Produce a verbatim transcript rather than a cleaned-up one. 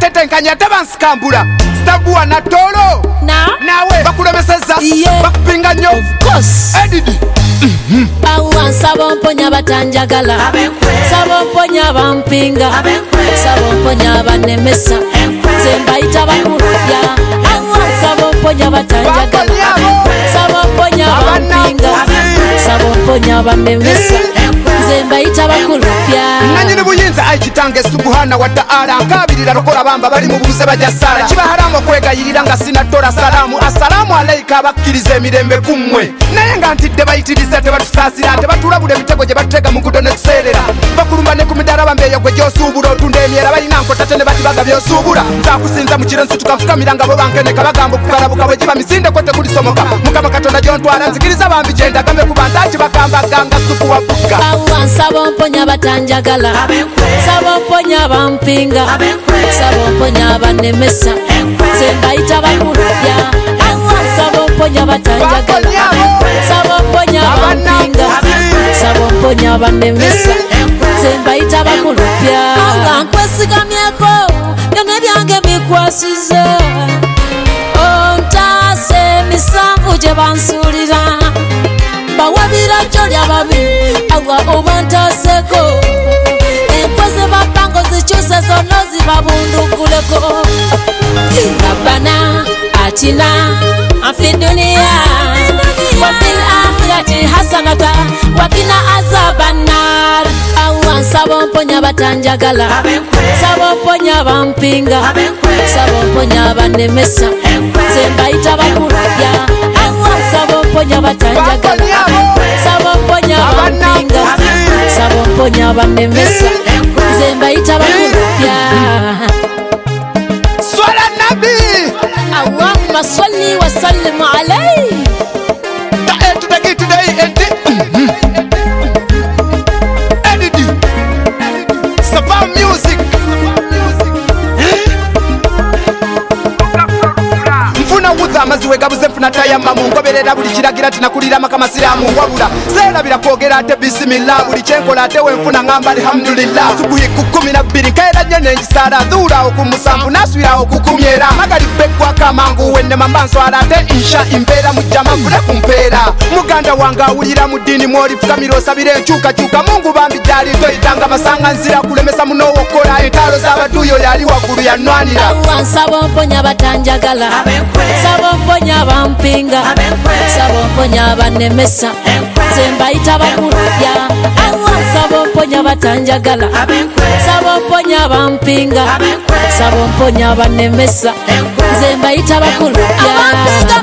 tetenkanya tebansikambula Staguwa na tolo Na nawe bakulemeseza Yeah. bakupinga nnyo Of course. Edidi Awa sabo mponya batanjagala Sabo mponya bampinga Sabo mponya banemesa Zembayita bakulya Awa sabo mponya batanjagala Sabo mponya bampinga Sabo mponya banemesa Zembayita bakulya nanyini buyinza aikitange subuhana wa ta'ala nkabirira lokola bamba bali mu bubuze bajasala kiba haramu okwegayirira nga sinatola salamu assalamu alaika abakkiriza emirembe kummwe naye nga ntidde bayitiriza tebatusaasira tebatulabula emitego gye batutega mu gudo ne tuseerera bakulumba ne ku midala bambeeyo gwe gy'osuubula otunda emyera balina nkotate ne batibaga by'osuubula nzakusinza mu kiro nsituka nfukamiranga bo bankeneka bagamba okukalabuka bwe giba misindeko tekulisomoka mukama katonda gyontwala nzikiriza bambi gye ndagambe ku bantu ati bakambaganga supu wa bugga Awa sabo mponya batanjagala Sabo mponya bampinga Sabo mponya banemesa Zembayita bakulya Awa sabo mponya batanjagala Sabo mponya bampinga Sabo mponya banemesa Zembayita bakulya Awa nkwesigamyeko byonna byange bikwasize Ontaase misanvu gye bansuulira bawabira jolya babi awa obantaseko enkoze bapango zikyuse zonna zibabunduguleko rabbana atina afi duniya wafil akhirati hasanata wakina azabannar awa nsaba mponya batanjagala saba mponya bampinga saba mponya banemesa zembayita bakulya awa saba mponya batanjagala saba mponya bampinga saba mponya banemesa zembayita bakulya swala nabi Allahumma salli wa sallim alayhi ta etu dagi today edi edidi Saba music mfuna wudha amaziwe gabuze mfuna tayama mungoberera buli kiragira tinakulira makamasiramu wabula serabira kwogera ate bisimillah buli kyenkola ate wenfuna ngamba alhamdulillah subuhi kukumi na bbiri nkaera nnyo nengisala dhuulawo ku musanvu naswirawo kukumyera magalibbekwa kamangu wenne mambanswala ate insha imbeera mujjama nfune ku mpeera muganda wange awulira mu ddiini mwolifukamira osabira enkyukakyuka mungu bambi gyali toyitanga masanga nzira kulemesa munowokola entaalo z'abaduuyo yali waggulu yanwanira awa nsaba mponya batanjagala saba mponya bampinga saba mponya banemesa zembayita bakulya awa saba mponya batanjagala saba mponya bampinga saba mponya banemesa zembayita bakulya